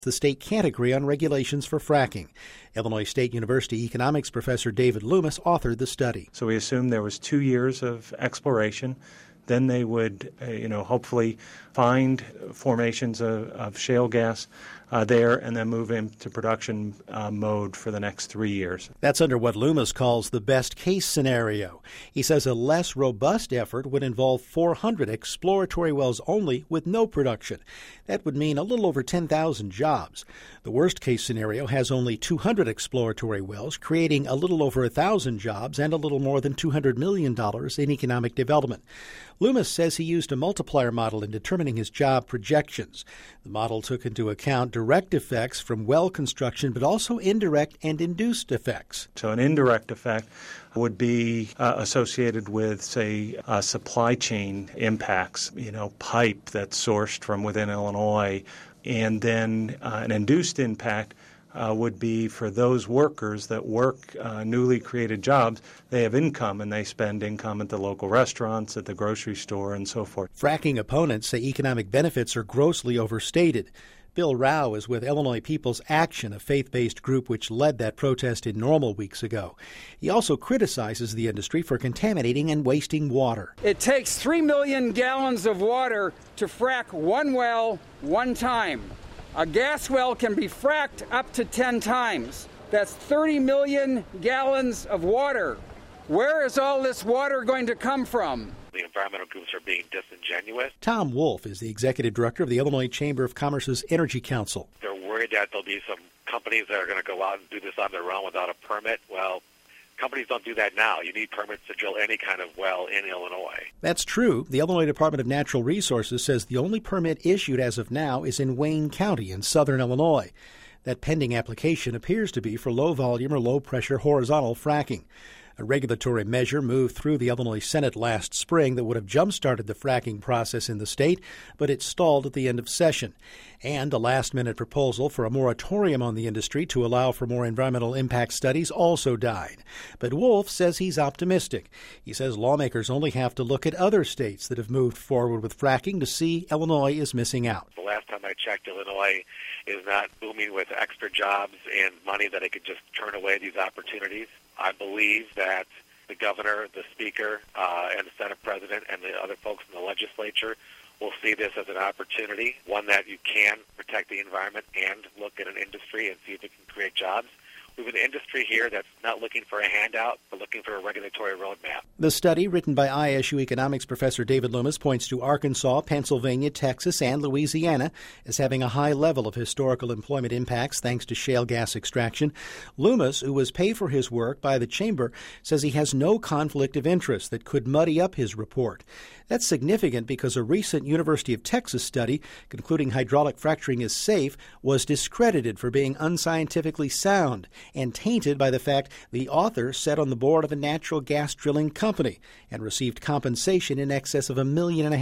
The state can't agree on regulations for fracking. Illinois State University economics professor David Loomis authored the study. So we assumed there was 2 years of exploration. Then they would, hopefully find formations of shale gas there and then move into production mode for the next 3 years. That's under what Loomis calls the best-case scenario. He says a less robust effort would involve 400 exploratory wells only with no production. That would mean a little over 10,000 jobs. The worst-case scenario has only 200 exploratory wells, creating a little over 1,000 jobs and a little more than $200 million in economic development. Loomis says he used a multiplier model in determining his job projections. The model took into account direct effects from well construction, but also indirect and induced effects. So an indirect effect would be associated with, say, supply chain impacts, pipe that's sourced from within Illinois, and then an induced impact would be for those workers that work newly created jobs. They have income, and they spend income at the local restaurants, at the grocery store, and so forth. Fracking opponents say economic benefits are grossly overstated. Bill Rao is with Illinois People's Action, a faith-based group which led that protest in Normal weeks ago. He also criticizes the industry for contaminating and wasting water. It takes 3 million gallons of water to frack one well one time. A gas well can be fracked up to 10 times. That's 30 million gallons of water. Where is all this water going to come from? The environmental groups are being disingenuous. Tom Wolf is the executive director of the Illinois Chamber of Commerce's Energy Council. They're worried that there'll be some companies that are going to go out and do this on their own without a permit. Well, companies don't do that now. You need permits to drill any kind of well in Illinois. That's true. The Illinois Department of Natural Resources says the only permit issued as of now is in Wayne County in southern Illinois. That pending application appears to be for low-volume or low-pressure horizontal fracking. A regulatory measure moved through the Illinois Senate last spring that would have jump-started the fracking process in the state, but it stalled at the end of session. And a last-minute proposal for a moratorium on the industry to allow for more environmental impact studies also died. But Wolf says he's optimistic. He says lawmakers only have to look at other states that have moved forward with fracking to see Illinois is missing out. The last time I checked, Illinois is not booming with extra jobs and money that it could just turn away these opportunities. I believe that the governor, the speaker, and the Senate president and the other folks in the legislature will see this as an opportunity, one that you can protect the environment and look at an industry and see if it can create jobs. We have an industry here that's not looking for a handout, but looking for a regulatory roadmap. The study, written by ISU economics professor David Loomis, points to Arkansas, Pennsylvania, Texas, and Louisiana as having a high level of historical employment impacts thanks to shale gas extraction. Loomis, who was paid for his work by the chamber, says he has no conflict of interest that could muddy up his report. That's significant because a recent University of Texas study concluding hydraulic fracturing is safe was discredited for being unscientifically sound and tainted by the fact the author sat on the board of a natural gas drilling company and received compensation in excess of $1.5 million.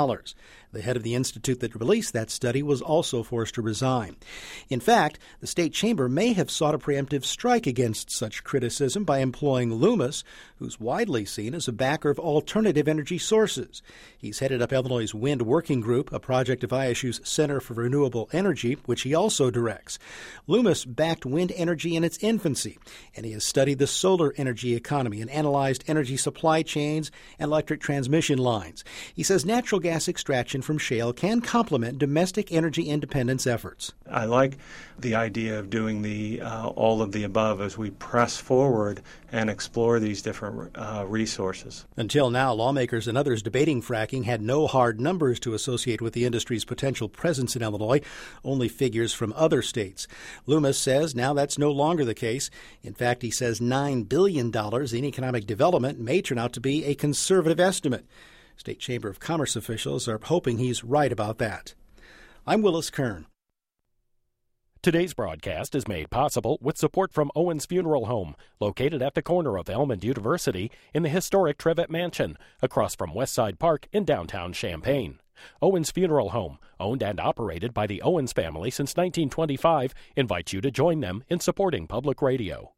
The head of the institute that released that study was also forced to resign. In fact, the state chamber may have sought a preemptive strike against such criticism by employing Loomis, who's widely seen as a backer of alternative energy sources. He's headed up Illinois' Wind Working Group, a project of ISU's Center for Renewable Energy, which he also directs. Loomis backed wind energy in its infancy, and he has studied the solar energy economy and analyzed energy supply chains and electric transmission lines. He says natural gas extraction from shale can complement domestic energy independence efforts. I like the idea of doing the all of the above as we press forward and explore these different resources. Until now, lawmakers and others debating fracking had no hard numbers to associate with the industry's potential presence in Illinois, only figures from other states. Loomis says now that's no longer the case. In fact, he says $9 billion in economic development may turn out to be a conservative estimate. State Chamber of Commerce officials are hoping he's right about that. I'm Willis Kern. Today's broadcast is made possible with support from Owens Funeral Home, located at the corner of Elm and University in the historic Trevitt Mansion, across from Westside Park in downtown Champaign. Owens Funeral Home, owned and operated by the Owens family since 1925, invites you to join them in supporting public radio.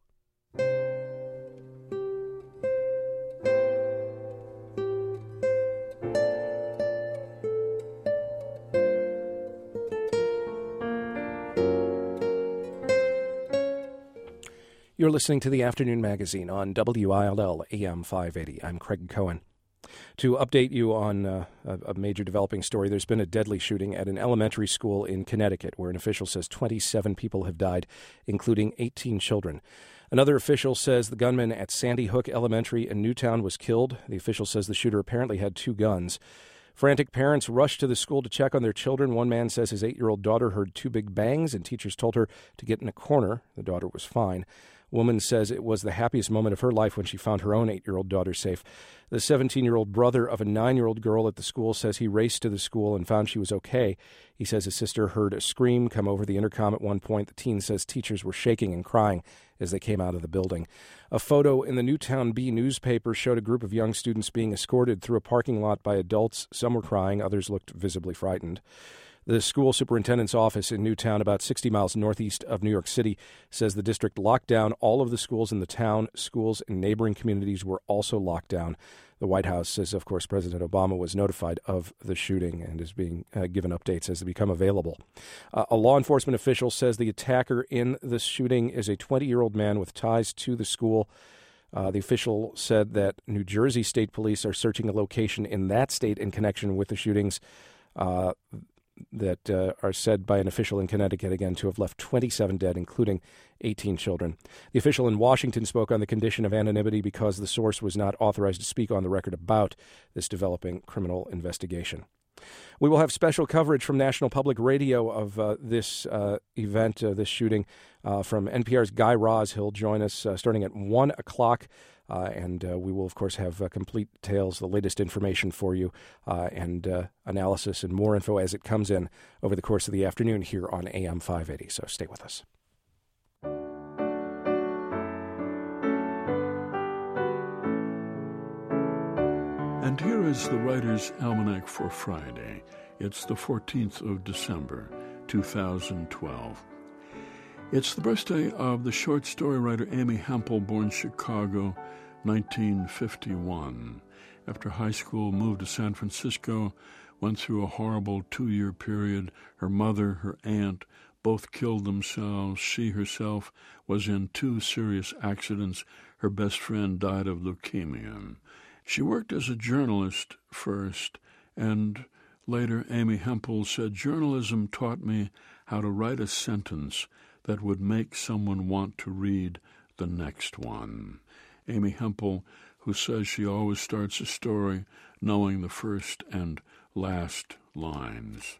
You're listening to the Afternoon Magazine on WILL AM 580. I'm Craig Cohen. To update you on a major developing story, there's been a deadly shooting at an elementary school in Connecticut where an official says 27 people have died, including 18 children. Another official says the gunman at Sandy Hook Elementary in Newtown was killed. The official says the shooter apparently had 2 guns. Frantic parents rushed to the school to check on their children. One man says his 8-year-old daughter heard 2 big bangs and teachers told her to get in a corner. The daughter was fine. Woman says it was the happiest moment of her life when she found her own 8-year-old daughter safe. The 17-year-old brother of a 9-year-old girl at the school says he raced to the school and found she was okay. He says his sister heard a scream come over the intercom at one point. The teen says teachers were shaking and crying as they came out of the building. A photo in the Newtown Bee newspaper showed a group of young students being escorted through a parking lot by adults. Some were crying, others looked visibly frightened. The school superintendent's office in Newtown, about 60 miles northeast of New York City, says the district locked down all of the schools in the town. Schools in neighboring communities were also locked down. The White House says, of course, President Obama was notified of the shooting and is being given updates as they become available. A law enforcement official says the attacker in the shooting is a 20-year-old man with ties to the school. The official said that New Jersey State Police are searching a location in that state in connection with the shootings that are said by an official in Connecticut, again, to have left 27 dead, including 18 children. The official in Washington spoke on the condition of anonymity because the source was not authorized to speak on the record about this developing criminal investigation. We will have special coverage from National Public Radio of this event, this shooting, from NPR's Guy Raz. He'll join us starting at 1 o'clock. And we will, of course, have complete details, the latest information for you, and analysis and more info as it comes in over the course of the afternoon here on AM 580. So stay with us. And here is the Writer's Almanac for Friday. It's the 14th of December, 2012. It's the birthday of the short story writer Amy Hempel, born Chicago, 1951. After high school, moved to San Francisco, went through a horrible 2-year period. Her mother, her aunt, both killed themselves. She herself was in 2 serious accidents. Her best friend died of leukemia. She worked as a journalist first, and later Amy Hempel said, "Journalism taught me how to write a sentence that would make someone want to read the next one." Amy Hempel, who says she always starts a story knowing the first and last lines.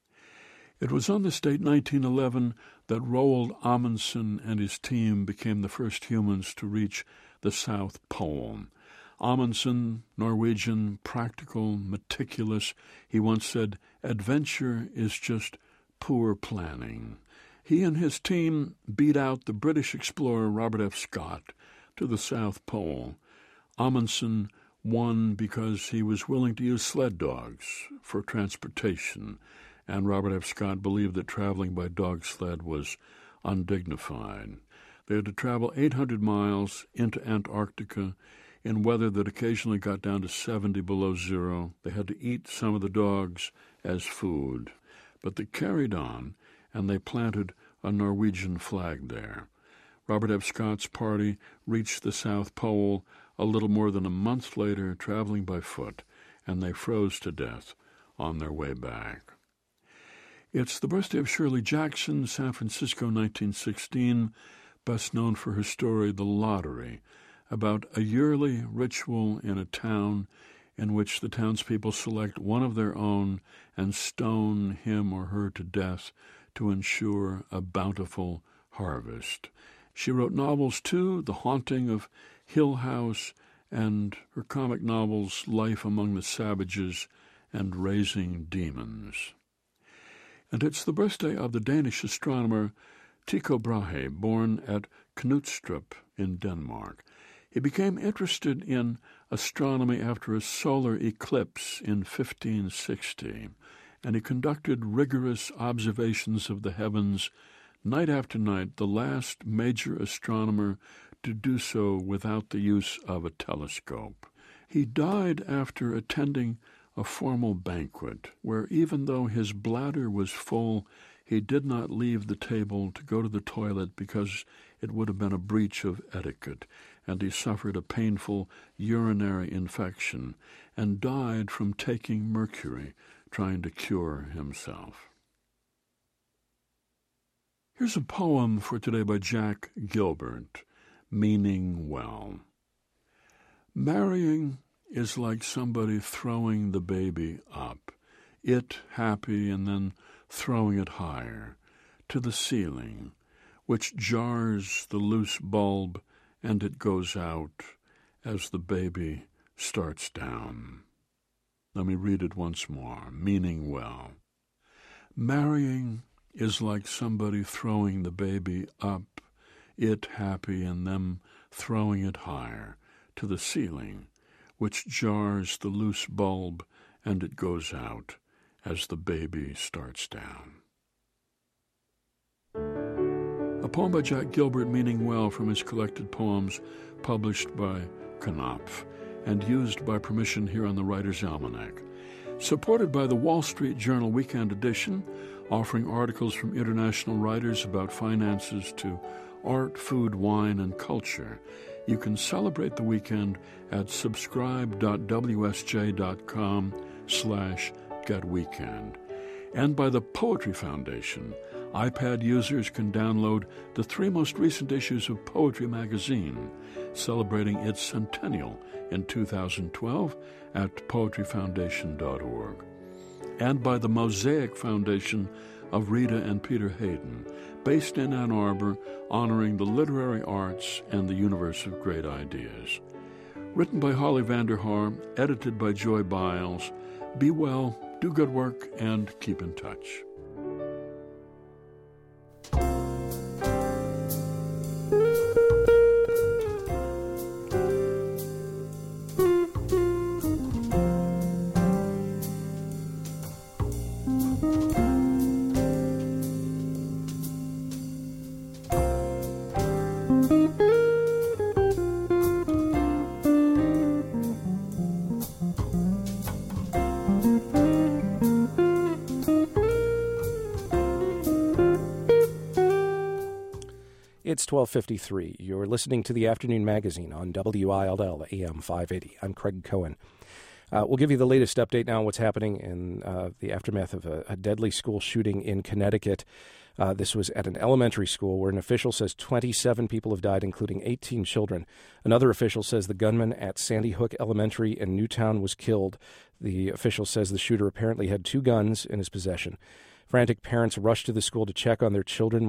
It was on this date, 1911, that Roald Amundsen and his team became the first humans to reach the South Pole. Amundsen, Norwegian, practical, meticulous, he once said, "Adventure is just poor planning." He and his team beat out the British explorer Robert F. Scott to the South Pole. Amundsen won because he was willing to use sled dogs for transportation, and Robert F. Scott believed that traveling by dog sled was undignified. They had to travel 800 miles into Antarctica in weather that occasionally got down to 70 below zero. They had to eat some of the dogs as food, but they carried on, and they planted a Norwegian flag there. Robert F. Scott's party reached the South Pole a little more than a month later, traveling by foot, and they froze to death on their way back. It's the birthday of Shirley Jackson, San Francisco, 1916, best known for her story, The Lottery, about a yearly ritual in a town in which the townspeople select one of their own and stone him or her to death to ensure a bountiful harvest. She wrote novels, too, The Haunting of Hill House, and her comic novels, Life Among the Savages and Raising Demons. And it's the birthday of the Danish astronomer Tycho Brahe, born at Knudstrup in Denmark. He became interested in astronomy after a solar eclipse in 1560, and he conducted rigorous observations of the heavens night after night, the last major astronomer to do so without the use of a telescope. He died after attending a formal banquet where, even though his bladder was full, He did not leave the table to go to the toilet because it would have been a breach of etiquette, and he suffered a painful urinary infection and died from taking mercury, trying to cure himself. Here's a poem for today by Jack Gilbert, Meaning Well. Marrying is like somebody throwing the baby up, it happy and then throwing it higher, to the ceiling, which jars the loose bulb and it goes out as the baby starts down. Let me read it once more, meaning well. Marrying is like somebody throwing the baby up, it happy and them throwing it higher, to the ceiling, which jars the loose bulb and it goes out as the baby starts down. A poem by Jack Gilbert, meaning well, from his collected poems published by Knopf and used by permission here on the Writer's Almanac. Supported by the Wall Street Journal Weekend Edition, offering articles from international writers about finances to art, food, wine, and culture. You can celebrate the weekend at subscribe.wsj.com/getweekend. And by the Poetry Foundation, iPad users can download the 3 most recent issues of Poetry magazine, celebrating its centennial in 2012 at poetryfoundation.org. And by the Mosaic Foundation of Rita and Peter Hayden, based in Ann Arbor, honoring the literary arts and the universe of great ideas. Written by Holly Vanderhaar, edited by Joy Biles. Be well, do good work, and keep in touch. It's 12:53. You're listening to the Afternoon Magazine on WILL AM 580. I'm Craig Cohen. We'll give you the latest update now on what's happening in the aftermath of a deadly school shooting in Connecticut. This was at an elementary school where an official says 27 people have died, including 18 children. Another official says the gunman at Sandy Hook Elementary in Newtown was killed. The official says the shooter apparently had 2 guns in his possession. Frantic parents rushed to the school to check on their children